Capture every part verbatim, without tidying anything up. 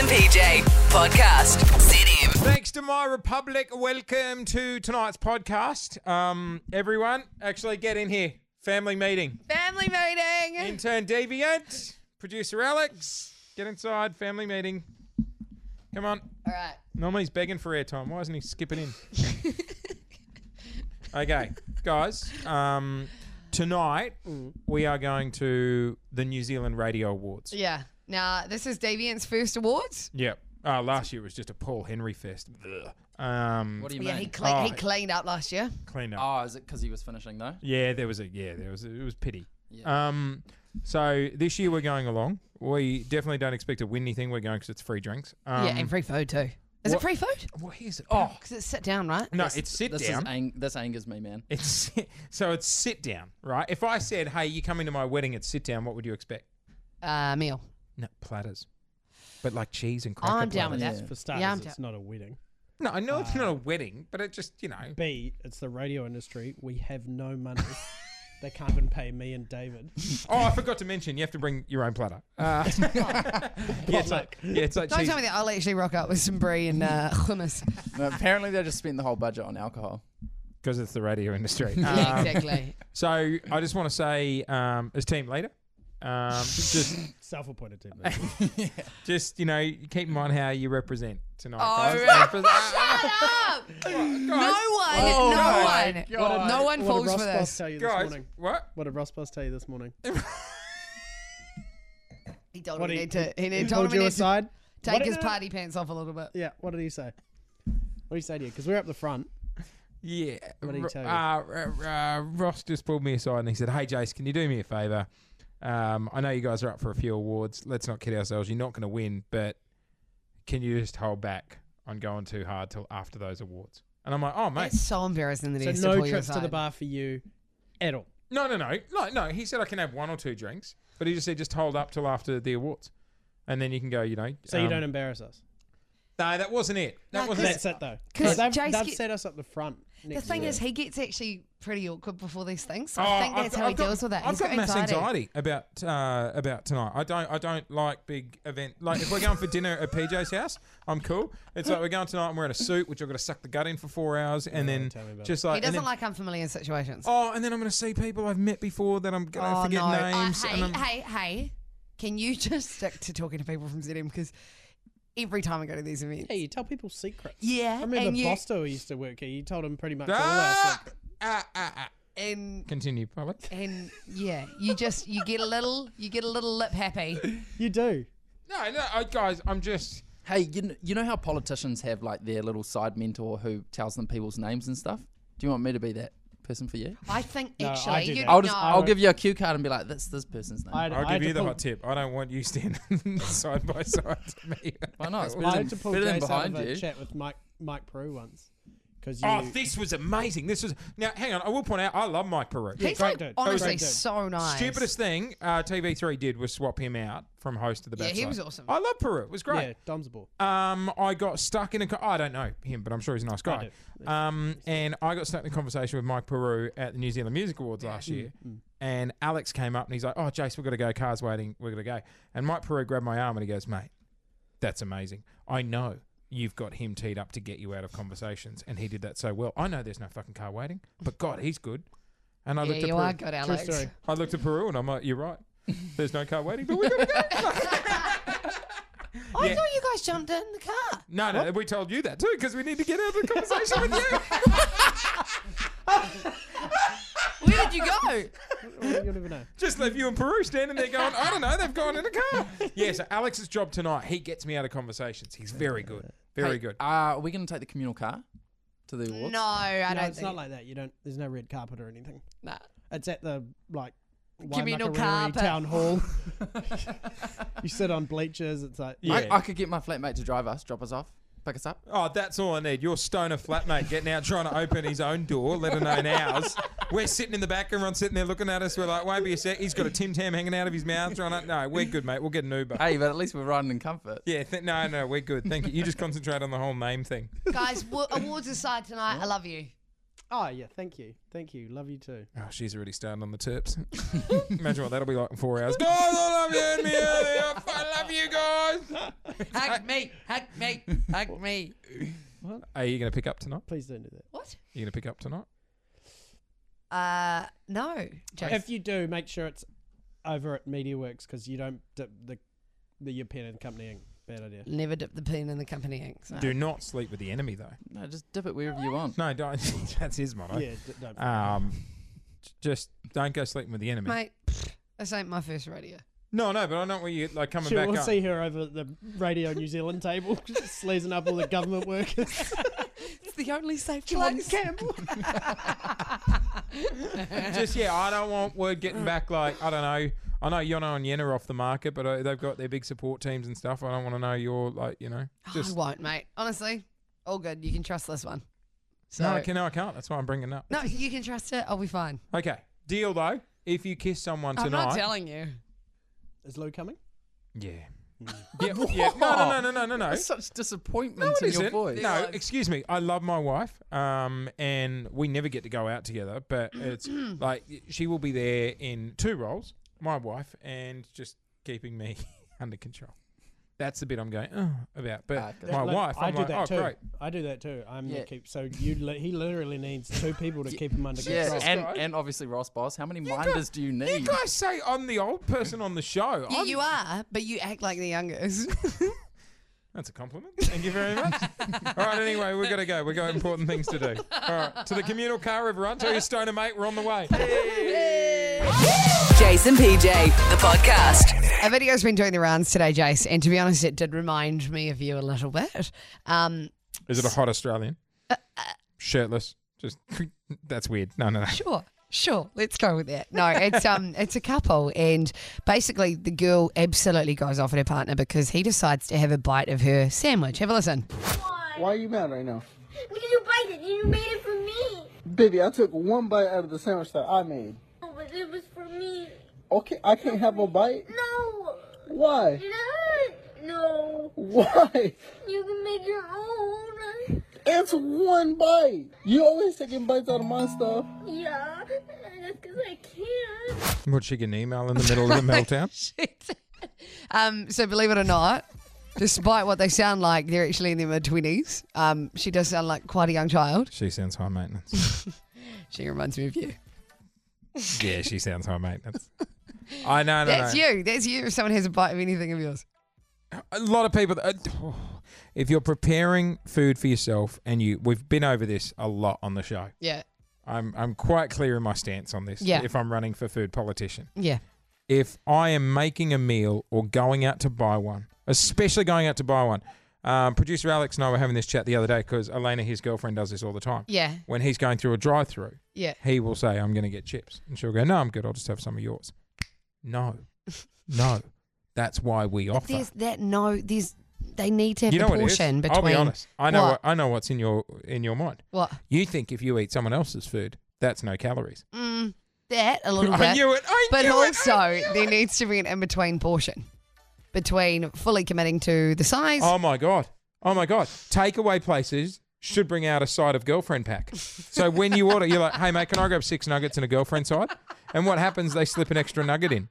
and P J podcast. Z M. Thanks to My Republic. Welcome to tonight's podcast. Um, everyone, actually get in here. Family meeting. Family meeting. Intern Deviant, producer Alex, get inside. Family meeting. Come on. All right. Normally he's begging for airtime. Why isn't he skipping in? Okay, guys. Um, tonight we are going to the New Zealand Radio Awards. Yeah. Now, this is Deviant's first awards. Yep. Uh, last year was just a Paul Henry fest. Um, What do you Yeah, mean? he, cle- he Oh. cleaned up last year. cleaned up. Oh, is it because he was finishing though? Yeah, there was a yeah, there was a, it was pity. Yeah. Um, so this year we're going along. We definitely don't expect to win anything. We're going because it's free drinks. Um, yeah, and free food too. Is what- it free food? What is it? Oh, Oh because it's sit down, right? no, This- it's sit this down. Is ang- this angers me, man. It's so it's sit down, right? If I said, "Hey, you coming to my wedding? It's sit down." What would you expect? Uh, meal. No, platters, but like cheese and cracker I'm down with platters. that. For starters, Yeah, I'm it's down. not a wedding. No, I know it's not a wedding, but it just you know. B, it's the radio industry. We have no money. They can't even pay me and David. Oh, I forgot to mention you have to bring your own platter. Uh, yeah, it's like yeah, it's like Don't cheese. tell me that. I'll actually rock up with some brie and uh, hummus. No, apparently they just spent the whole budget on alcohol. Because it's the radio industry. Yeah, Um, exactly. So I just want to say, um, as team leader, um, just, Self-appointed team leader. just you know, keep in mind how you represent tonight, Oh, guys. right. Repres- Shut up! No one, Oh no my one, God. no one What falls did for Ross Boss this. tell you this guys, morning? what? What did Ross Boss tell you this morning? He told What him he, he, to, he, he told pulled him he you need to aside? take What his did- party pants off a little bit. Yeah, what did he say? What did he say to you? Because we're up the front. Yeah. What did he Ro- tell you? Uh, uh, uh, Ross just pulled me aside and he said, "Hey, Jace, can you do me a favour? Um, I know you guys are up for a few awards. Let's not kid ourselves. You're not going to win, but can you just hold back on going too hard till after those awards?" And I'm like, "Oh, mate, It's so embarrassing that he So has to no pull you trips to the aside. bar for you at all. no, no, no, no, no." He said I can have one or two drinks, but he just said just hold up till after the awards, and then you can go. You know. So you um, don't embarrass us. No, that wasn't it. That No, wasn't it. That's it though. 'cause they've, Jace they've get- set us up the front. The next thing year. is, he gets actually pretty awkward before these things. So Oh, I think I've that's got- how he I've got- deals with that. I've He's got, got mass anxiety. anxiety about uh, about tonight. I don't I don't like big event. Like if we're going for dinner at P J's house, I'm cool. It's like we're going tonight. I'm wearing a suit, which I've got to suck the gut in for four hours, and then tell me about just He like and doesn't then- like unfamiliar situations. Oh, and then I'm going to see people I've met before that I'm going to Oh, forget no. Uh, names. hey, and I'm, hey, hey. Can you just stick to talking to people from Z M? Because every time I go to these events. Hey, you tell people secrets. Yeah, I remember and you- Bosto who used to work here. You told him pretty much all our ah, secrets. ah, ah, ah. And Continue, public. and yeah, you just you get a little you get a little lip happy. You do. No, no, I, guys, I'm just. Hey, you know, you know how politicians have like their little side mentor who tells them people's names and stuff? Do you want me to be that person for you? I think No, I actually do you that. I'll just no. I'll give you a cue card and be like, that's this person's name. I had, I'll I had give you to the pull, hot tip. I don't want you standing side by side to me. Why not? It's I better had than, to pull better than Jace out behind of a you. chat with Mike Mike Peru once. Because you. Oh, this was amazing. This was now. Hang on, I will point out. I love Mike Peru. He's great like dude. honestly Great dude. so nice. Stupidest thing uh, T V three did was swap him out from host to The Yeah, Bachelor. he was awesome. I love Peru. It was great. Yeah, Dom's a ball. Um, I got stuck in a. Co- I don't know him, but I'm sure he's a nice guy. do. Um, and I got stuck in a conversation with Mike Peru at the New Zealand Music Awards last year. And Alex came up and he's like, "Oh, Jace, we've got to go. Car's waiting. We've got to go." And Mike Peru grabbed my arm and he goes, "Mate, that's amazing. I know you've got him teed up to get you out of conversations, and he did that so well. I know there's no fucking car waiting, but God, he's good." And I Yeah, looked at you Peru. are good, Alex. story. I looked at Peru and I'm like, "You're right. There's no car waiting, but we got to go." I Yeah. thought you guys jumped in the car. No, no, we told you that too because we need to get out of the conversation with you. Where did you go? You'll never know. Just left you and Peru standing there going, "I don't know, they've gone in a car." Yeah, so Alex's job tonight, he gets me out of conversations. He's very good. Very Hey, good. Uh, are we going to take the communal car to the awards? No, I No, don't it's think. not like that. You don't. There's no red carpet or anything. Nah. It's at the like Communal Waimakariri carpet. town hall. You sit on bleachers. It's like Yeah. I, I could get my flatmate to drive us, drop us off, pick us up. Oh, that's all I need. Your stoner flatmate getting out trying to open his own door, let alone ours. We're sitting in the back, everyone's sitting there looking at us. We're like, won't be a sec. He's got a Tim Tam hanging out of his mouth. Trying to, no, we're good, mate. We'll get an Uber. Hey, but at least we're riding in comfort. Yeah, th- no, no, we're good. Thank you. You just concentrate on the whole name thing. Guys, w- awards aside tonight, I love you. Oh yeah, thank you, thank you, love you too. Oh, she's already starting on the tips. Imagine what that'll be like in four hours. Guys, I love you. And me earlier. I love you guys. hug me, hug me, hug me. Are you going to pick up tonight? Please don't do that. What? Are you going to pick up tonight? Uh, no. Jace. If you do, make sure it's over at MediaWorks because you don't dip the the your pen and company ink. Bad idea. Never dip the pen in the company ink. So. Do not sleep with the enemy, though. No, just dip it wherever you want. No, don't. That's his motto. Yeah, d- don't. Um, just don't go sleeping with the enemy. Mate, this ain't my first radio. No, no, but I know where you like coming Sure, back we'll up. see her over at the Radio New Zealand table, just sleazing up all the government workers. It's the only safe John place. Campbell. Just yeah, I don't want word getting back like I don't know. I know Yono and Yen are off the market, but uh, they've got their big support teams and stuff. I don't want to know you're like you know just I won't, mate. Honestly, all good. You can trust this one. So, no, I can, no, I can't. That's why I'm bringing it up. No, you can trust it. I'll be fine. Okay, deal though. If you kiss someone I'm tonight, not telling you. Is Lou coming? yeah, yeah, yeah. No, no, no, no, no, no, no. That's such disappointment No, it in your isn't. voice. No, excuse me. I love my wife, um, and we never get to go out together. But it's like she will be there in two roles: my wife and just keeping me under control. That's the bit I'm going oh, about. But Ah, good. my Look, wife, I I'm do like, that oh too. great. I do that too. I'm Yeah. the keep. So you, li- he literally needs two people to keep him under Yeah, control. and, right. and obviously Ross Boss. How many You minders guys- do you You need? guys say I'm the old person on the show. You, I'm- you are, but you act like the youngest. That's a compliment. Thank you very much. All right, anyway, we've got to go. We've got important things to do. All right, to the communal car, everyone. Tell your stoner mate we're on the way. Jason P J, the podcast. A video's been doing the rounds today, Jace, and to be honest, it did remind me of you a little bit. Um, Is it a hot Australian? Shirtless? Just that's weird. No, no, no. Sure, sure. Let's go with that. No, it's um, it's a couple, and basically the girl absolutely goes off at her partner because he decides to have a bite of her sandwich. Have a listen. Why are you mad right now? Because you bite it and you made it for me. Baby, I took one bite out of the sandwich that I made. No, but it was for me. Okay, I can't have a bite? No. Why? It hurt. No. Why? You can make your own. It's one bite. You always taking bites out of my stuff. Yeah. That's because I can't. Would she get an email in the middle of the meltdown? um, so believe it or not, despite what they sound like, they're actually in their mid twenties. Um, she does sound like quite a young child. She sounds high maintenance. She reminds me of you. Yeah, she sounds high maintenance. I know, no, That's no. you. That's you. If someone has a bite of anything of yours. A lot of people. Uh, if you're preparing food for yourself, and you, we've been over this a lot on the show. Yeah. I'm I'm quite clear in my stance on this. Yeah. If I'm running for food politician, Yeah. if I am making a meal or going out to buy one, especially going out to buy one, um, producer Alex and I were having this chat the other day because Elena, his girlfriend, does this all the time. Yeah. When he's going through a drive-through, Yeah. he will say, "I'm going to get chips," and she'll go, "No, I'm good. I'll just have some of yours." No, no, that's why we offer. There's that no. There's they need to have You know the what it is? portion between. I'll be honest. I know. What? What, I know what's in your in your mind. What? You think if you eat someone else's food, that's no calories. Mm, that a little I bit. knew it. I But knew it. also, I knew there it. needs to be an in between portion between fully committing to the size. Oh my god. Oh my god. Takeaway places should bring out a side of girlfriend pack. So when you order, you're like, "Hey mate, can I grab six nuggets and a girlfriend side?" And what happens? They slip an extra nugget in.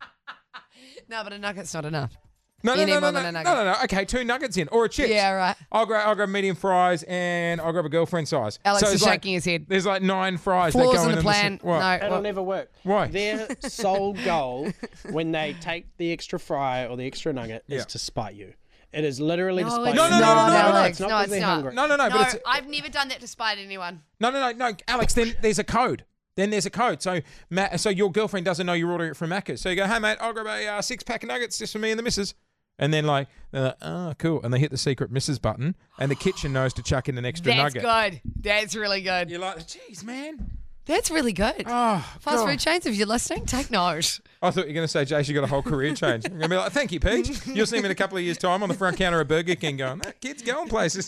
No, but a nugget's not enough. No, You no, need no, no, more no, than a no, nugget. no, no. Okay, two nuggets in or a chips. Yeah, right. I'll grab, I'll grab medium fries and I'll grab a girlfriend size. Alex so is it's like- shaking his head. There's like nine fries. that Flaws go in the in plan. What? No. It'll What? never work. Why? Their sole goal when they take the extra fry or the extra nugget Yeah. is to spite you. It is literally to No, spite it's you. No, no, no, no, not, no, no, no. Alex. It's not No, 'cause it's they're not. hungry. No, no, no. No, but it's, I've never done that to spite anyone. no, no, no, no. Alex, then there's a code. Then there's a code. So Matt, so your girlfriend doesn't know you're ordering it from Macca's. So you go, "Hey mate, I'll grab a uh, six pack of nuggets just for me and the missus." And then like, they're like, "Oh, cool." And they hit the secret missus button, and the kitchen knows to chuck in an extra That's nugget. good. That's really good. You're like, "Geez, man." That's really good. Oh, Fast God. food chains, if you're listening, take note. I thought you were going to say, Jace, you got a whole career change. I'm going to be like, "Thank you, Pete." You'll see me in a couple of years' time on the front counter of Burger King going, "That kid's going places."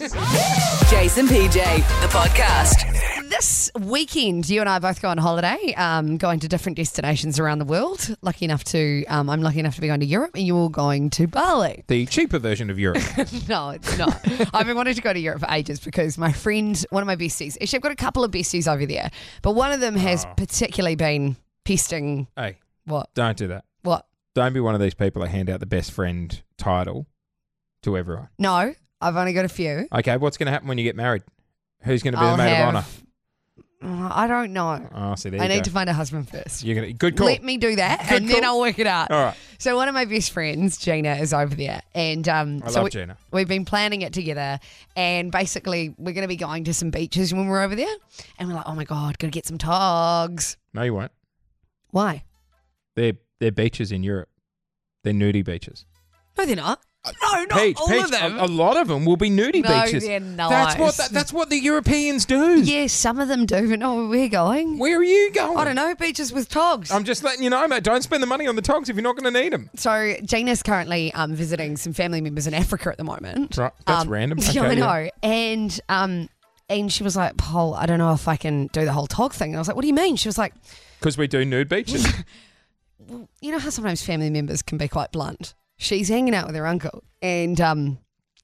Jason P J, the podcast. This weekend, you and I both go on holiday, um, going to different destinations around the world. Lucky enough to, um, I'm lucky enough to be going to Europe, and you're all going to Bali. The cheaper version of Europe. No, it's not. I've been wanting to go to Europe for ages because my friend, one of my besties, actually I've got a couple of besties over there, but one of them has Oh. particularly been pesting. Hey, What? don't do that. What? Don't be one of these people that hand out the best friend title to everyone? No, I've only got a few. Okay, what's going to happen when you get married? Who's going to be I'll the maid have, of honour? Uh, I don't know. Oh, see, there I you need go. to find a husband first. You're gonna good call. Let me do that, Good and then call. I'll work it out. All right. So one of my best friends, Gina, is over there, and um, I so love we, Gina. we've been planning it together. And basically, we're going to be going to some beaches when we're over there, and we're like, oh my god, gotta get some togs. No, you won't. Why? They're they're beaches in Europe. They're nudie beaches. No, they're not. No, not Peach, all Peach, of them. A, a lot of them will be nudie No, beaches. they're not. That's what that, that's what the Europeans do. Yes, some of them do, but not where we're going. Where are you going? I don't know, beaches with togs. I'm just letting you know, mate. Don't spend the money on the togs if you're not going to need them. So Gina's currently um, visiting some family members in Africa at the moment. Right, that's Um, random. Yeah, Okay, I know. yeah. And um, and she was like, Paul, I don't know if I can do the whole tog thing. And I was like, what do you mean? She was like, Because we do nude beaches. well, you know how sometimes family members can be quite blunt. She's hanging out with her uncle, and um,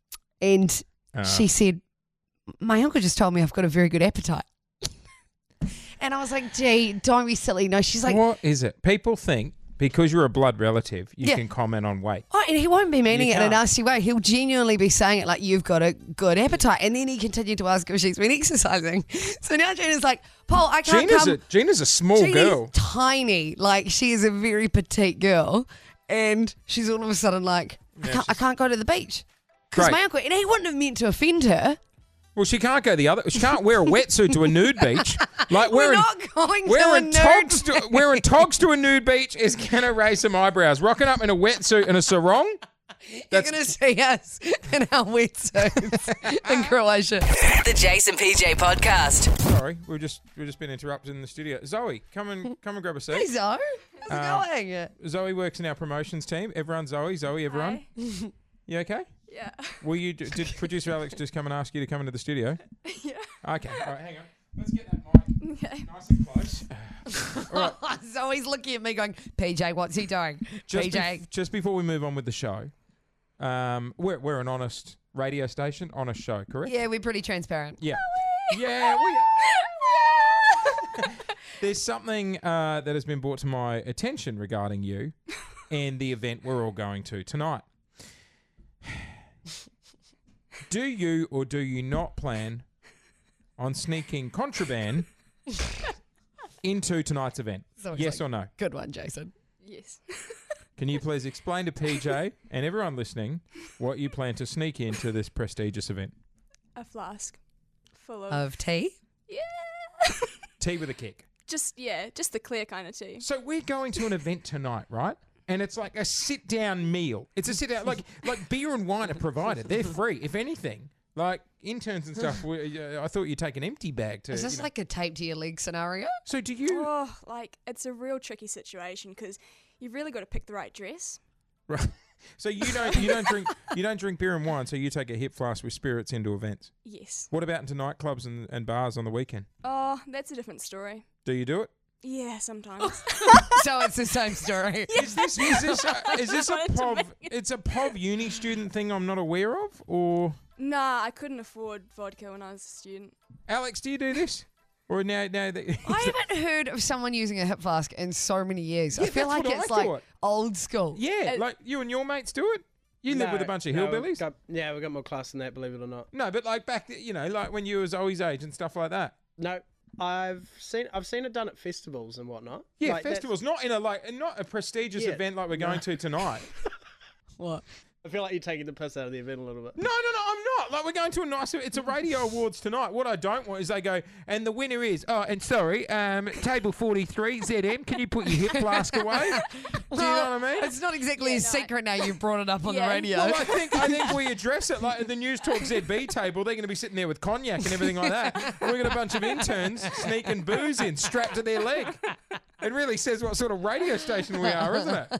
and Uh, she said, my uncle just told me I've got a very good appetite. And I was like, gee, don't be silly. No, she's like, what is it? People think because you're a blood relative, you Yeah. can comment on weight. oh, and he won't be meaning You it in a can't. nasty way. He'll genuinely be saying it like, you've got a good appetite. And then he continued to ask if she's been exercising. So now Gina's like, Paul, I can't Gina's come. a Gina's a small Gina's girl. tiny. Like, she is a very petite girl. And she's all of a sudden like, I, Yeah, can't, I she's- can't go to the beach. Because Great. my uncle, and he wouldn't have meant to offend her. Well, she can't go the other. She can't wear a wetsuit to a nude beach. Like We're wearing not going to a wearing nude togs to wearing togs to a nude beach is gonna raise some eyebrows. Rocking up in a wetsuit and a sarong. You're That's going to see us in our wetsuits in Croatia. The Jason P J podcast. sorry. We've just we've just been interrupted in the studio. Zoe, come and come and grab a seat. Hey, Zoe. How's Um, it going? Zoe works in our promotions team. Everyone, Zoe, Zoe, everyone. You okay? Yeah. Will you? Did producer Alex just come and ask you to come into the studio? Yeah. Okay. All right. Hang on. Let's get that mic Okay. nice and close. All right. Zoe's looking at me going, P J, what's he doing? Just, P J. bef- just before we move on with the show, um, we're we're an honest radio station, honest show, correct? Yeah, we're pretty transparent. Yeah. Yeah. We, there's something uh, that has been brought to my attention regarding you and the event we're all going to tonight. Do you or do you not plan on sneaking contraband into tonight's event? Zoe's Yes like, or no? Good one, Jason. Yes. Can you please explain to P J and everyone listening what you plan to sneak into this prestigious event? A flask full of. Of tea? yeah. Tea with a kick. Just yeah, just the clear kind of tea. So we're going to an event tonight, right? And it's like a sit-down meal. It's a sit-down, like like beer and wine are provided. They're free, if anything. Like interns and stuff. we- uh, I thought you'd take an empty bag to. Is this you know. like a tape to your leg scenario? So do you? Oh, like it's a real tricky situation because you've really got to pick the right dress. Right. So you don't you don't drink you don't drink beer and wine. So you take a hip flask with spirits into events. Yes. What about into nightclubs and, and bars on the weekend? Oh, that's a different story. Do you do it? Yeah, sometimes. So it's the same story. Is this is this a, is this a wanted to pov? make It's a pov uni student thing I'm not aware of, or Nah, I couldn't afford vodka when I was a student. Alex, do you do this? Or now now that I haven't heard of someone using a hip flask in so many years. I Yeah, feel that's like what it's I like thought. old school. yeah, Uh, like you and your mates do it. You live No, with a bunch of no, we've hillbillies. got- yeah, we've got more class than that, believe it or not. No, but like back, you know, like when you was Zoe's age and stuff like that. No, I've seen I've seen it done at festivals and whatnot. Yeah, Like, that's- festivals, not in a like, not a prestigious Yeah, event like we're no. going to tonight. What? I feel like you're taking the piss out of the event a little bit. No, no, no, I'm not. Like, we're going to a nice... It's a radio awards tonight. What I don't want is they go, and the winner is... Oh, and sorry, um, table forty-three, Z M, can you put your hip flask away? Do you know what I mean? It's not exactly Yeah, a no. secret now you've brought it up on Yeah. the radio. Well, I think I think we address it like at the News Talk Z B table. They're going to be sitting there with cognac and everything like that. And we've got a bunch of interns sneaking booze in, strapped to their leg. It really says what sort of radio station we are, isn't it?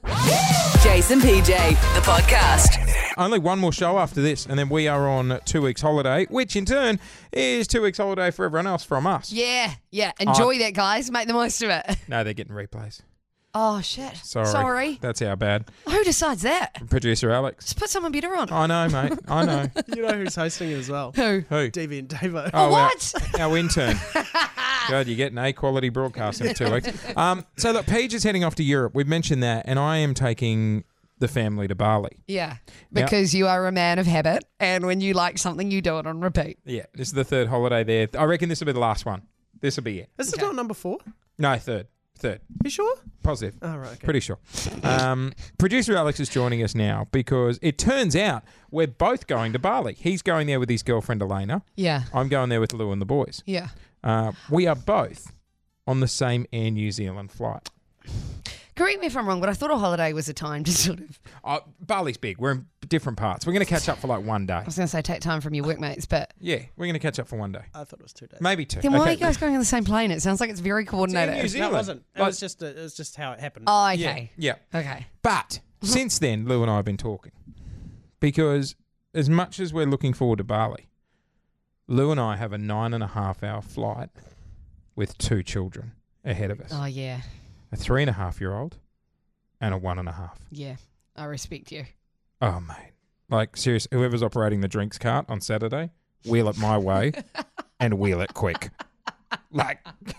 Jason P J, the podcast. Only one more show after this, and then we are on two weeks holiday, which in turn is two weeks holiday for everyone else from us. yeah, yeah. Enjoy that, guys. Make the most of it. No, they're getting replays. Oh, shit. Sorry. Sorry. That's how bad. Who decides that? Producer Alex. Just put someone better on. I know, mate. I know. You know who's hosting it as well? Who? Who? Davey and Davo. Oh, what? Our, our intern. God, you're getting A quality broadcasting for two weeks. Um, so look, Paige is heading off to Europe. We've mentioned that, and I am taking the family to Bali. Yeah, Now- because you are a man of habit, and when you like something, you do it on repeat. Yeah, this is the third holiday there. I reckon this will be the last one. This will be it. This is not number four. No, third. Third. You sure? Positive. Oh, right. Okay. Pretty sure. Um, producer Alex is joining us now because it turns out we're both going to Bali. He's going there with his girlfriend Elena. Yeah, I'm going there with Lou and the boys. yeah. Uh, we are both on the same Air New Zealand flight. Correct me if I'm wrong, but I thought a holiday was a time to sort of, Uh, Bali's big. We're in different parts. We're going to catch up for like one day. I was going to say take time from your workmates, but Yeah, we're going to catch up for one day. I thought it was two days. Maybe two. then why Okay. are you guys going on the same plane? It sounds like it's very coordinated. New No, Zealand. it wasn't. It Like- was just. A, it was just how it happened. Oh, Yeah, okay. yeah. Okay. But since then, Lou and I have been talking because as much as we're looking forward to Bali, Lou and I have a nine and a half hour flight with two children ahead of us. Oh, yeah. A three and a half year old and a one and a half. Yeah. I respect you. Oh, mate. Like, seriously, whoever's operating the drinks cart on Saturday, wheel it my way and wheel it quick. Like,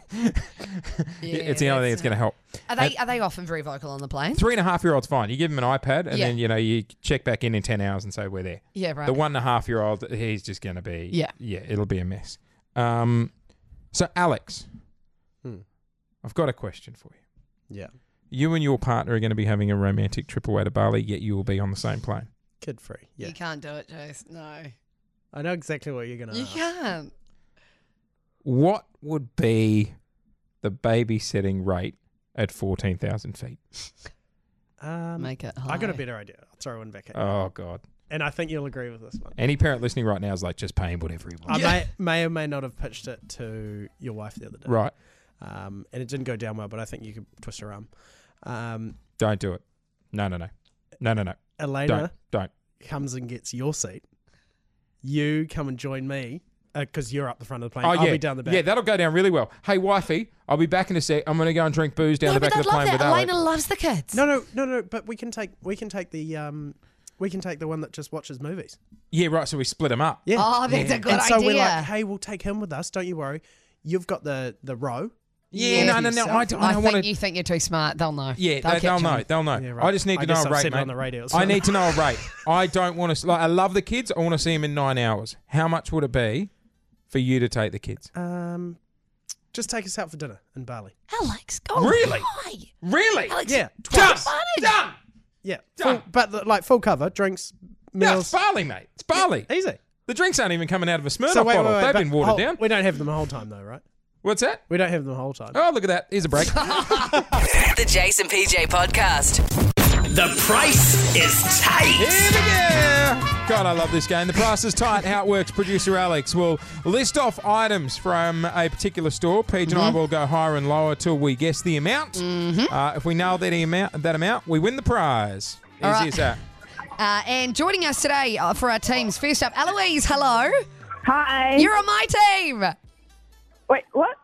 it's the only thing that's going to help. Are they are they often very vocal on the plane? Three and a half year old's fine. You give him an iPad and Yeah. then, you know, you check back in in ten hours and say, we're there. Yeah, right. The one and a half year old, he's just going to be, Yeah. yeah, it'll be a mess. Um, so, Alex, Hmm. I've got a question for you. Yeah. You and your partner are going to be having a romantic trip away to Bali, yet you will be on the same plane. Kid free. Yeah. You can't do it, Jace. No. I know exactly what you're gonna. You ask. can't. What would be the babysitting rate at fourteen thousand feet? Um, Make it I got a high. better idea. I'll throw one back at you. Oh, God. And I think you'll agree with this one. Any parent listening right now is like, just paying whatever he I wants. may, may or may not have pitched it to your wife the other day. Right. Um, and it didn't go down well, but I think you could twist her arm. Um, Don't do it. No, no, no. No, no, no. Elena Don't. Don't. comes and gets your seat. You come and join me because you're up the front of the plane. Oh, I'll yeah. be down the back. Yeah, that'll go down really well. Hey, wifey, I'll be back in a sec. I'm going to go and drink booze down Yeah, the but back of I'd the love plane that. with Alex. Elena loves the kids. No, no, no, no. But we can take we can take the um we can take the one that just watches movies. Yeah, right. So we split them up. Yeah. Oh, that's a good and so idea. we're like, hey, we'll take him with us. Don't you worry. You've got the the row. Yeah, Yeah, no, no, no. yourself. I, don't- I I don't think want to. you think you're too smart. They'll know. Yeah, they'll they, they'll catch know. on. They'll know. Yeah, right. I just need I to know guess a I've rate, said it mate. on the radio, it's I fine. need to know a rate. I don't want to. Like, I love the kids. I want to see them in nine hours. How much would it be for you to take the kids? Um, just take us out for dinner in Bali. Alex, go Really? high. Really? Alex, Yeah, Done. funny. Done. Yeah, Done. full, but the- like full cover, drinks, No, meals. it's Bali, mate. It's Bali. Easy. The drinks aren't even coming out of a Smirnoff So wait, bottle. wait, wait, They've but been watered hold- down. We don't have them the whole time though, right? What's that? We don't have them the whole time. Oh, look at that. Here's a break. The Jason P J Podcast. The price is tight. Here we go. God, I love this game. The price is tight. How it works, producer Alex will list off items from a particular store. Paige and I will go higher and lower till we guess the amount. Uh, if we nail that amount, that amount, we win the prize. Easy All right. as that. Uh, and joining us today uh, for our teams, first up, Eloise, hello. Hi. You're on my team. Wait, what?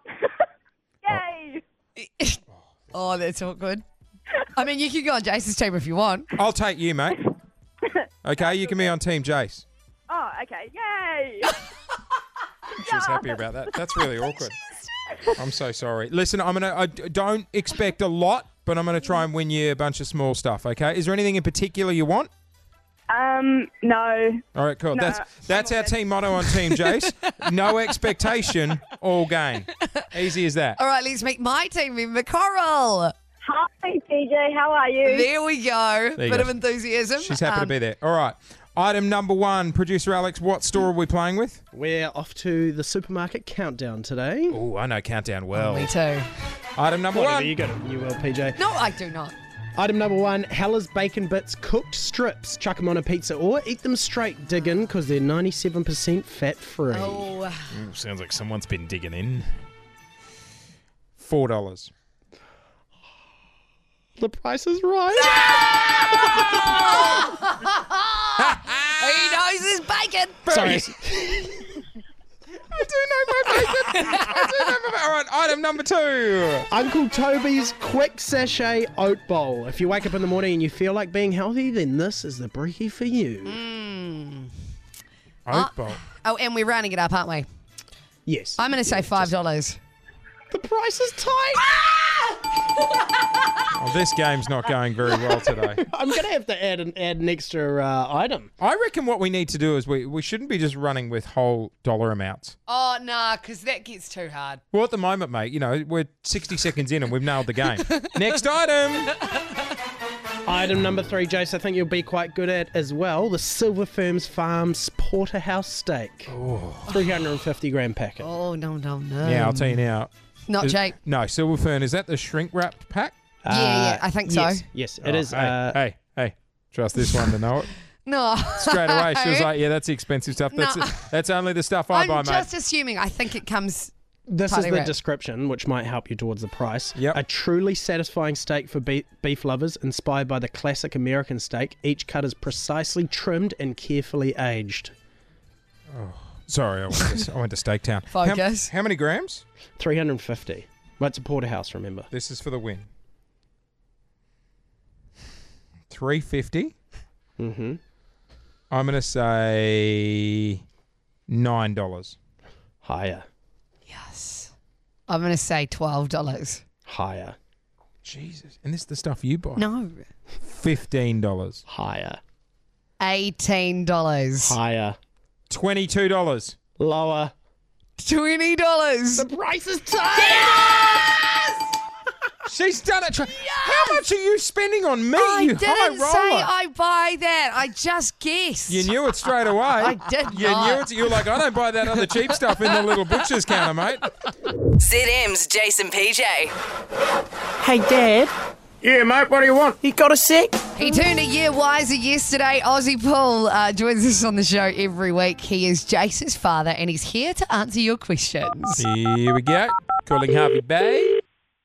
Yay! Oh, that's awkward. I mean, you can go on Jason's team if you want. I'll take you, mate. Okay, you can be on Team Jace. Oh, okay. Yay! She's happy about that. That's really awkward. I'm so sorry. Listen, I'm gonna. I d- don't expect a lot, but I'm gonna try and win you a bunch of small stuff. Okay? Is there anything in particular you want? um, no. All right, cool. No, that's that's our team motto on Team Jace. No expectation, all gain. Easy as that. All right, let's meet my team member, Coral. Hi, P J. How are you? There we go. There you Bit go. of enthusiasm. She's happy to Um, be there. All right. Item number one, producer Alex. What store are we playing with? We're off to the supermarket countdown today. Oh, I know Countdown well. Me too. Item number Whatever, one. you got it. You will, P J. No, I do not. Item number one, Hella's Bacon Bits cooked strips. Chuck them on a pizza or eat them straight. Dig in because they're ninety-seven percent fat-free. Oh, Ooh, sounds like someone's been digging in. Four dollars. The price is right. he knows his bacon. Sorry. I do know my bacon. I do know my All right, item number two. Uncle Toby's Quick Sachet Oat Bowl. If you wake up in the morning and you feel like being healthy, then this is the brekkie for you. Mm. Oat bowl. Oh, and we're rounding it up, aren't we? Yes. I'm going to say five dollars. The price is tight. Oh, this game's not going very well today. I'm going to have to add an, add an extra uh, item. I reckon what we need to do is we, we shouldn't be just running with whole dollar amounts. Oh, nah, because that gets too hard. Well, at the moment, mate, you know, we're sixty seconds in and we've nailed the game. Next item. Item number three, Jace, I think you'll be quite good at as well. The Silver Firms Farms Porterhouse Steak. Oh. three hundred fifty gram packet. Oh, no, no, no. Yeah, I'll tell you now. Not Is- cheap. No, Silver Fern, is that the shrink wrapped pack? Yeah, yeah, I think so. Yes, yes it Oh, is. Hey, uh, hey, hey, trust this one to know it. No. Straight away, she was like, yeah, that's the expensive stuff. That's No. that's only the stuff I I'm buy, just mate. assuming. I think it comes. This tightly is the wrapped. description, which might help you towards the price. Yep. A truly satisfying steak for beef, beef lovers, inspired by the classic American steak. Each cut is precisely trimmed and carefully aged. Sorry, I went to, I went to Steak Town. Focus. How, how many grams? three hundred fifty. Well, it's a porterhouse, remember. This is for the win. three fifty. Mm-hmm. I'm going to say nine dollars. Higher. Yes. I'm going to say twelve dollars. Higher. Jesus. And this is the stuff you buy? No. fifteen dollars. Higher. eighteen dollars. Higher. twenty-two dollars. Lower. twenty dollars. The price is tight! She's done it. Tra- How much are you spending on me, I you didn't high say roller? I buy that. I just guessed. You knew it straight away. I did You not. knew it. You were like, I don't buy that other cheap stuff in the little butcher's counter, mate. Z M's Jason P J. Hey, Dad. Yeah, mate, what do you want? You got a sec? He turned a year wiser yesterday. Aussie Paul uh, joins us on the show every week. He is Jace's father, and he's here to answer your questions. Here we go. Calling Harvey Bay.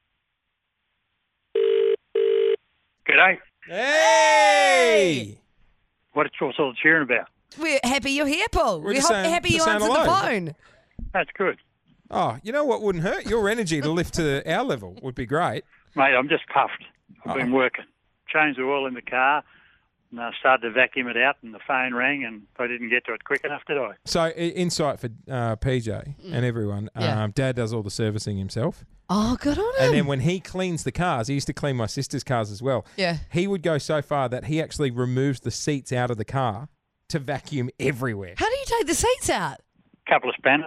G'day. Hey! What's what's all the cheering about? We're happy you're here, Paul. We're We're, just ho- saying- happy just you saying answered the hello. phone. That's good. Oh, you know what wouldn't hurt? Your energy to lift to our level would be great. Mate, I'm just puffed. I've been working. Changed the oil in the car, and I started to vacuum it out, and the phone rang, and I didn't get to it quick enough, did I? So, i- insight for uh, P J and everyone. Yeah. Um, Dad does all the servicing himself. Oh, good on him. And then when he cleans the cars, he used to clean my sister's cars as well. Yeah. He would go so far that he actually removes the seats out of the car to vacuum everywhere. How do you take the seats out? Couple of spanners.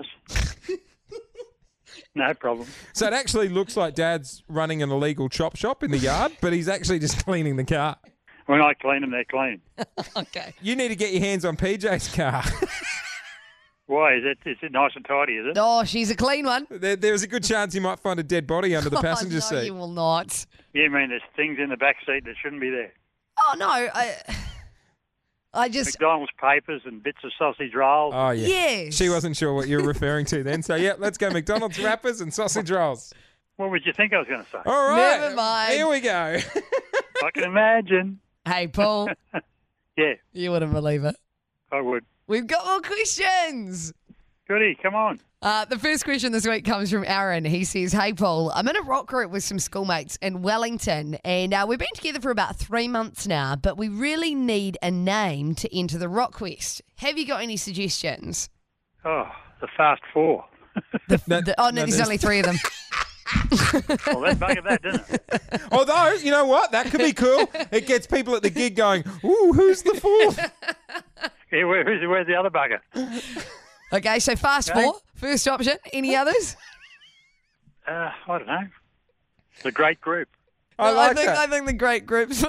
No problem. So it actually looks like Dad's running an illegal chop shop in the yard, but he's actually just cleaning the car. When I clean them, they're clean. Okay. You need to get your hands on P J's car. Why? Is it, is it nice and tidy, is it? Oh, she's a clean one. there, there's a good chance you might find a dead body under the passenger oh, no, seat. you will not. You mean there's things in the back seat that shouldn't be there? Oh, no. I, I just... McDonald's papers and bits of sausage rolls. Oh, yeah. Yes. She wasn't sure what you were referring to then. So, yeah, let's go McDonald's wrappers and sausage rolls. What would you think I was going to say? All right. Never mind. Here we go. I can imagine. Hey, Paul. Yeah, You wouldn't believe it. I would. We've got more questions. Goody, come on. Uh, the first question this week comes from Aaron. He says, hey, Paul, I'm in a rock group with some schoolmates in Wellington, and uh, we've been together for about three months now, but we really need a name to enter the Rock Quest. Have you got any suggestions? Oh, the Fast Four. The, No, the, oh, no, no, there's there's- only three of them. Well, that buggered that, didn't it? Although, you know what? That could be cool. It gets people at the gig going, ooh, who's the fourth? Yeah, where, where's, where's the other bugger? Okay, so Fast Okay. Four, first option. Any others? Uh, I don't know. The Great Group. I like think, that. I think the great groups.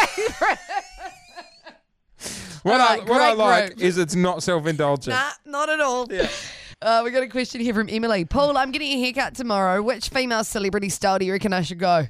What, All I, right, what I great like group. is it's not self-indulgent. Nah, not at all. Yeah. Uh, we got a question here from Emily. Paul, I'm getting a haircut tomorrow. Which female celebrity style do you reckon I should go?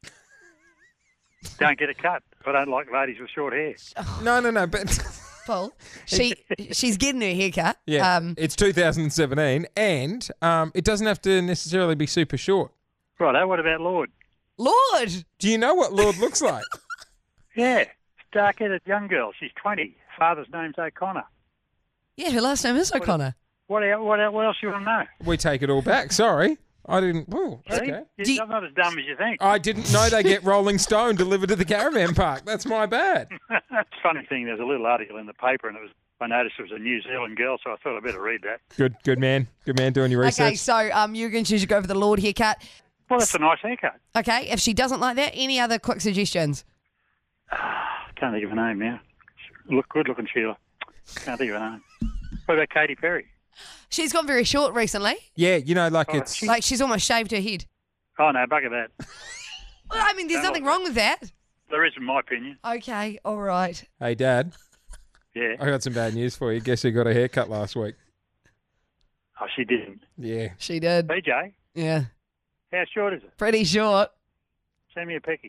Don't get a cut. I don't like ladies with short hair. No, no, no. But Paul, she she's getting her haircut. yeah, Um, it's two thousand seventeen, and um, it doesn't have to necessarily be super short. Righto, what about Lord? Lord. Do you know what Lord looks like? Yeah, dark-headed young girl. She's twenty. Father's name's O'Connor. Yeah, her last name is O'Connor. What, el- what, el- what else you want to know? We take it all back. Sorry, I didn't. Ooh, See? okay. You- I'm not as dumb as you think. I didn't know they get Rolling Stone delivered to the caravan park. That's my bad. Funny thing, there's a little article in the paper, and it was. I noticed it was a New Zealand girl, so I thought I'd better read that. Good, good man. Good man doing your research. Okay, so um, you're going to choose to go for the Lord haircut. Well, that's a nice haircut. Okay, if she doesn't like that, any other quick suggestions? Can't think of her name now. Look good looking, Sheila. Can't think of her name. What about Katy Perry? She's gone very short recently. Yeah, you know, like Oh, it's... she- Like she's almost shaved her head. Oh, no, bugger that. Well, I mean, there's Don't nothing like wrong with that. There is, in my opinion. Okay, all right. Hey, Dad, Yeah. I got some bad news for you. Guess who got a haircut last week? Oh, she didn't. Yeah. She did. B J, Yeah, how short is it? pretty short. Send me a picky.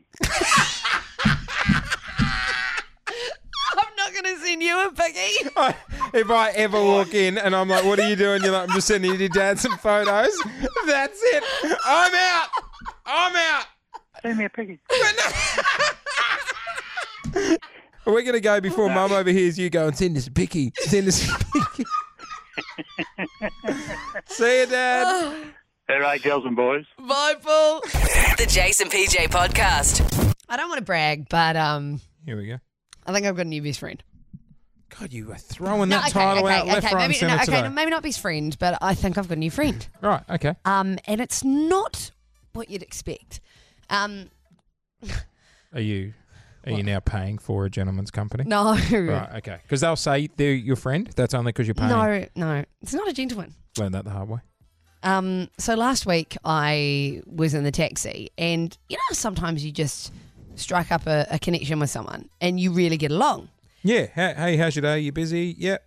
I'm not going to send you a piggy. I- if I ever walk in and I'm like, what are you doing? You're like, I'm just sending your dad some photos. That's it. I'm out. I'm out. Send me a picky. We're going to go before Mum overhears you go and send us a picky. Send us a picky. See you, Dad. All right, girls and boys. Bye, Paul. The Jason P J Podcast. I don't want to brag, but um, Here we go. I think I've got a new best friend. God, you are throwing No, that okay, title okay, out left, okay, right, and maybe, centre no, okay, today. no, maybe not best friend, but I think I've got a new friend. Right, okay. Um, and it's not what you'd expect. Um, Are you are you now paying for a gentleman's company? no, Right, okay. Because they'll say they're your friend. That's only because you're paying. no, no, it's not a gentleman. Learned that the hard way. Um, so last week I was in the taxi, and you know sometimes you just strike up a, a connection with someone, and you really get along. Yeah. Hey, hey, how's your day? You busy? Yep.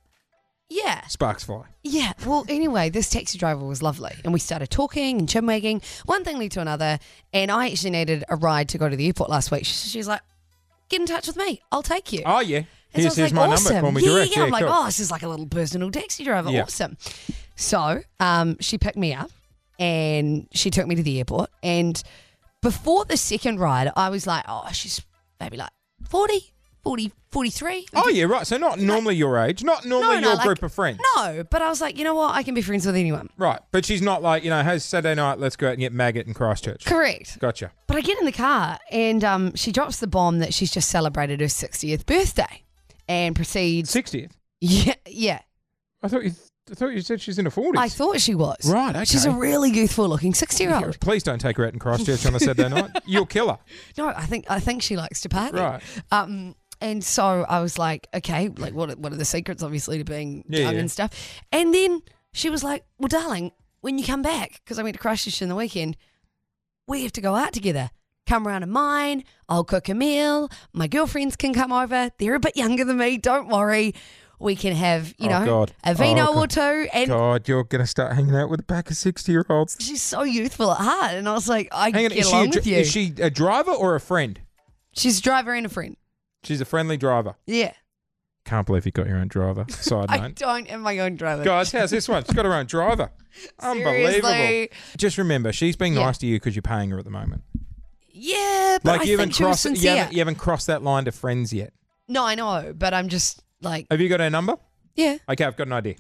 Yeah. Sparks fly. Yeah. Well, anyway, this taxi driver was lovely, and we started talking and chin-wagging. One thing led to another, and I actually needed a ride to go to the airport last week. She, she was like, "Get in touch with me. I'll take you." Oh, yeah. And Here's, so I was here's like, my awesome. number. Call me yeah, direct. Yeah, I'm like, cool. oh, this is like a little personal taxi driver. Yeah. Awesome. So um, she picked me up and she took me to the airport. And before the second ride, I was like, oh, she's maybe like forty, forty, forty-three. Oh, yeah, right. So not normally your age. Not normally no, your like- group of friends. No, but I was like, you know what? I can be friends with anyone. Right. But she's not like, you know, hey, Saturday night, let's go out and get maggot in Christchurch. Correct. Gotcha. But I get in the car and um, she drops the bomb that she's just celebrated her sixtieth birthday and proceeds. sixtieth? Yeah, yeah. I thought you I thought you said she's in her forties. I thought she was. Right, okay. She's a really youthful looking sixty year old. Please don't take her out in Christchurch on a Saturday night. You'll kill her. No, I think I think she likes to party. Right. Um, and so I was like, okay, like what are- what are the secrets, obviously, to being Yeah, young yeah. and stuff. And then she was like, well, darling, when you come back, because I went to Christchurch in the weekend, we have to go out together. Come around to mine. I'll cook a meal. My girlfriends can come over. They're a bit younger than me. Don't worry. We can have, you Oh, know, God. a vino Oh, or two. And God, you're going to start hanging out with a pack of sixty-year-olds. she's so youthful at heart. And I was like, I Hang on, get is she, along a, with dri- you. is she a driver or a friend? She's a driver and a friend. She's a friendly driver. Yeah. Can't believe you got your own driver. Side I note. don't have my own driver. Guys, how's this one? She's got her own driver. Unbelievable. Seriously. Just remember, she's being Yeah. nice to you because you're paying her at the moment. Yeah, but Like I you think haven't she was crossed, you sincere. haven't, you haven't crossed that line to friends yet. No, I know, but I'm just like, Have you got her number? yeah. Okay, I've got an idea.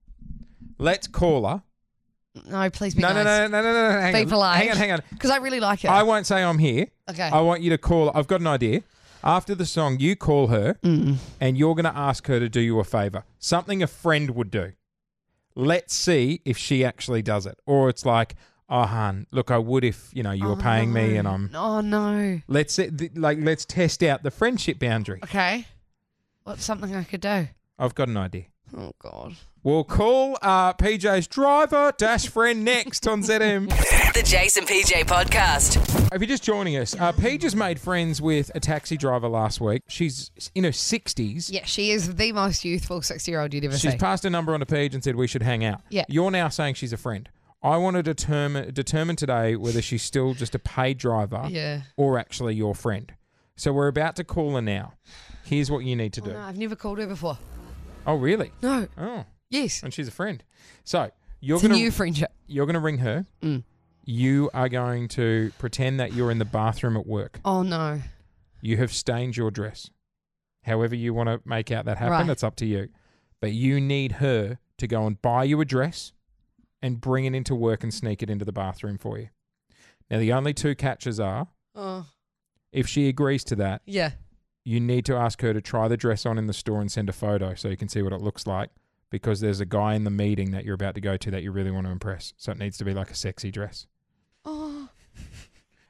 Let's call her. No, please be No, no, nice. no, no, no, no, no. Hang Be on. polite. Hang on, hang on. Because I really like her. I won't say I'm here. Okay. I want you to call her. I've got an idea. After the song, you call her Mm. and you're going to ask her to do you a favor. Something a friend would do. Let's see if she actually does it. Or it's like, oh, hun, look, I would if, you know, you were Oh, paying me and I'm... Oh, no. Let's see- th- like let's test out the friendship boundary. Okay. What's something I could do? I've got an idea. Oh, God. We'll call uh, P J's driver dash friend next on Z M. The Jason P J Podcast. If you're just joining us, uh, P just made friends with a taxi driver last week. She's in her sixties. Yeah, she is the most youthful sixty-year-old you'd ever She's see. passed a number on to Paige and said we should hang out. Yeah. You're now saying she's a friend. I want to determine determine today whether she's still just a paid driver Yeah. or actually your friend. So we're about to call her now. Here's what you need to Oh, do. no, I've never called her before. Oh, really? No. Oh, Yes. and she's a friend. So you're It's a gonna new friendship. you're gonna ring her. Mm. You are going to pretend that you're in the bathroom at work. Oh, no. You have stained your dress. However you want to make out that happen, Right. it's up to you. But you need her to go and buy you a dress and bring it into work and sneak it into the bathroom for you. Now, the only two catches are, Oh, if she agrees to that, yeah. you need to ask her to try the dress on in the store and send a photo so you can see what it looks like, because there's a guy in the meeting that you're about to go to that you really want to impress. So it needs to be like a sexy dress. Oh,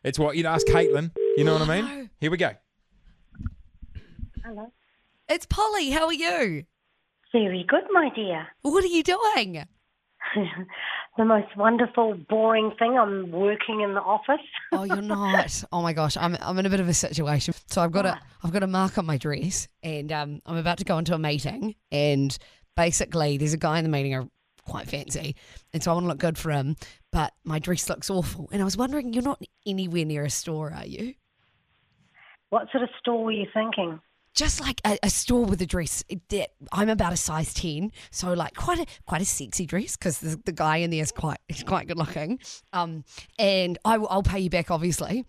It's what you'd ask Caitlin. You know what I mean? Here we go. Hello. It's Polly. How are you? Very good, my dear. What are you doing? The most wonderful, boring thing. I'm working in the office. Oh, you're not. Oh my gosh, I'm I'm in a bit of a situation. So I've got a I've got a mark on my dress, and um, I'm about to go into a meeting, and basically there's a guy in the meeting I quite fancy, and so I want to look good for him, but my dress looks awful. And I was wondering, you're not anywhere near a store, are you? What sort of store were you thinking? Just like a, a store with a dress that I'm about a size ten, so like quite a quite a sexy dress because the, the guy in there is quite he's quite good looking. Um, and I, I'll pay you back, obviously.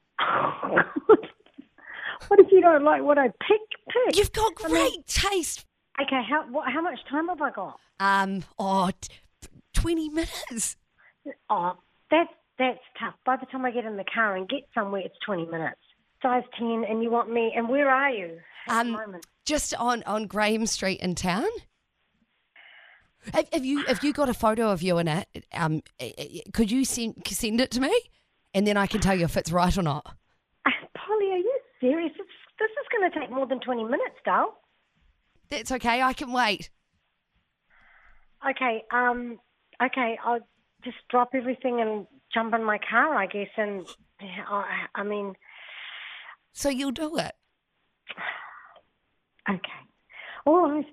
What if you don't like what I pick? pick? You've got great I mean, taste. Okay, how what, how much time have I got? Um, oh, t- twenty minutes. Oh, that's that's tough. By the time I get in the car and get somewhere, it's twenty minutes. Size ten, and you want me? And where are you? At Um, the moment? just on, on Graham Street in town. Have, have you have you got a photo of you in it? Um, eh, eh, could you send send it to me, and then I can tell you if it's right or not. Uh, Polly, are you serious? It's, this is going to take more than twenty minutes, doll. That's okay. I can wait. Okay, um, okay, I'll just drop everything and jump in my car, I guess, and I, I mean. So you'll do it. Okay. All right.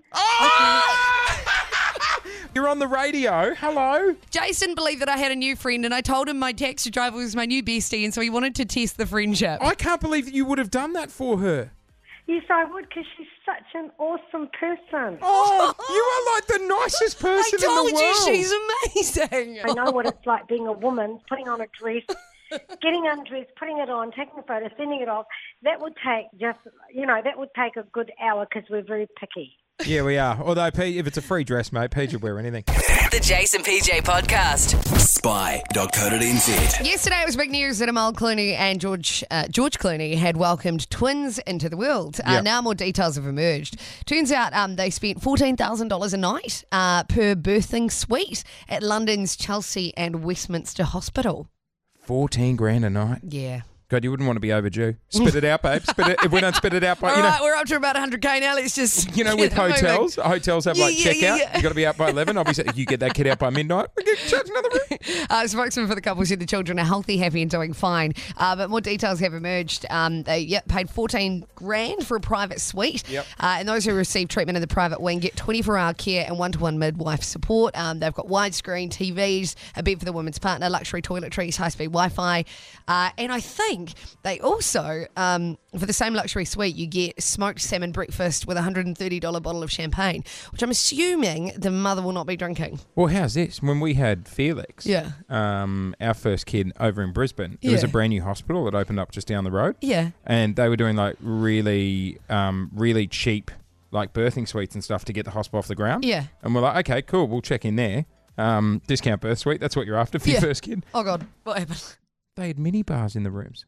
Oh! You're on the radio. Hello. Jason believed that I had a new friend, and I told him my taxi driver was my new bestie, and so he wanted to test the friendship. I can't believe that you would have done that for her. Yes, I would, because she's such an awesome person. Oh, you are like the nicest person I told in the world. you she's amazing. I know what it's like being a woman, putting on a dress, getting undressed, putting it on, taking a photo, sending it off. That would take just, you know, that would take a good hour because we're very picky. Yeah, we are. Although, Pete, if it's a free dress, mate, Pete would wear anything. The Jason P J Podcast. Spy dot co dot n z. Yesterday it was big news that Amal Clooney and George uh, George Clooney had welcomed twins into the world. Uh, Yep. Now more details have emerged. Turns out um, they spent fourteen thousand dollars a night uh, per birthing suite at London's Chelsea and Westminster Hospital. fourteen grand a night. Yeah. God, you wouldn't want to be overdue. Spit it out, babe. Spit it. If we don't spit it out by, All you know, right, we're up to about one hundred K now. Let's just you know, get with it moving. hotels, hotels have Yeah, like yeah, checkout. yeah, yeah. You got to be out by eleven. Obviously, you get that kid out by midnight. We get charged another room. Uh, spokesman for the couple said the children are healthy, happy, and doing fine. Uh, but more details have emerged. Um, they yep, paid fourteen grand for a private suite. Yep. Uh, and those who receive treatment in the private wing get twenty-four hour care and one-to-one midwife support. Um, they've got widescreen T Vs, a bed for the woman's partner, luxury toiletries, high-speed Wi-Fi. Uh, and I think they also, um, for the same luxury suite, you get smoked salmon breakfast with a one hundred thirty dollars bottle of champagne, which I'm assuming the mother will not be drinking. Well, how's this? When we had Felix, Yeah. um, our first kid over in Brisbane, there was Yeah. a brand new hospital that opened up just down the road. Yeah. And they were doing like really, um, really cheap like birthing suites and stuff to get the hospital off the ground. Yeah. And we're like, okay, cool, we'll check in there. Um, discount birth suite, that's what you're after for Yeah. your first kid. Oh, God. What happened? They had mini bars in the rooms.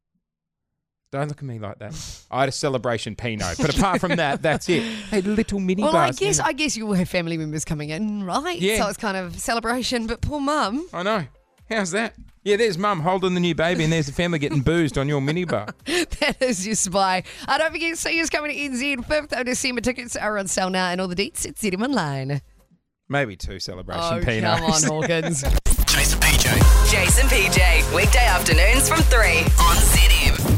Don't look at me like that. I had a celebration Pinot, but apart from that, that's it. They had little mini Well, I bars. guess in I guess you will have family members coming in, right? Yeah. So it's kind of celebration, but poor mum. I know. How's that? Yeah, there's mum holding the new baby, and there's the family getting boozed on your mini bar. That is your spy. I don't forget, see us coming to N Z fifth of December. Tickets are on sale now, and all the deets at Z M Online. Maybe two celebration Oh, Pinots. come on, Hawkins. Jason P J. Jason P J. Weekday afternoons from three on Z M.